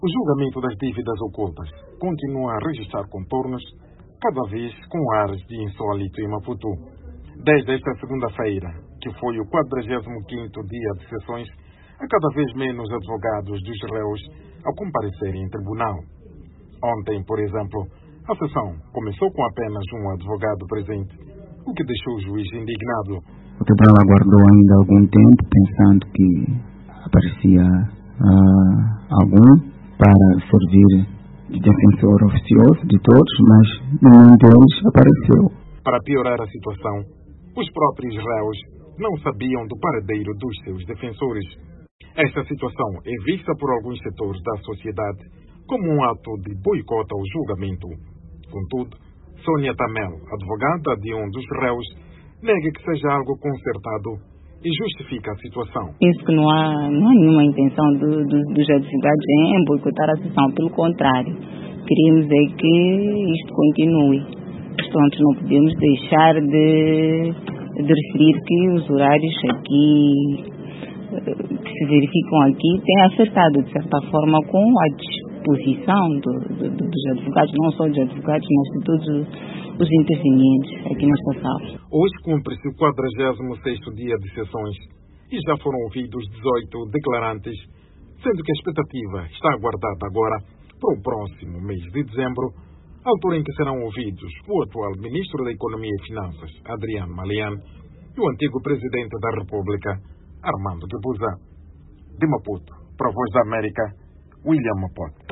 O julgamento das dívidas ocultas continua a registrar contornos, cada vez com ares de insólito em Maputo. Desde esta segunda-feira, que foi o 45º dia de sessões, há cada vez menos advogados dos réus a comparecerem em tribunal. Ontem, por exemplo, a sessão começou com apenas um advogado presente, o que deixou o juiz indignado. O tribunal aguardou ainda algum tempo, pensando que aparecia algum para servir de defensor oficioso de todos, mas nenhum deles apareceu. Para piorar a situação, os próprios réus não sabiam do paradeiro dos seus defensores. Esta situação é vista por alguns setores da sociedade como um ato de boicote ao julgamento. Contudo, Sônia Tamel, advogada de um dos réus, nega que seja algo consertado e justifica a situação. Penso que não há nenhuma intenção dos advogados em boicotar a sessão, pelo contrário. Queríamos é que isto continue. Portanto, não podemos deixar de referir que os horários aqui, que se verificam aqui, têm acertado, de certa forma, com a disposição dos advogados, não só dos advogados, mas de todos os intervenientes aqui nesta sala. Hoje cumpre-se o 46º dia de sessões e já foram ouvidos 18 declarantes, sendo que a expectativa está aguardada agora para o próximo mês de dezembro, altura em que serão ouvidos o atual Ministro da Economia e Finanças, Adriano Malian, e o antigo Presidente da República, Armando Guebuza. De Maputo, para a Voz da América, William Mapote.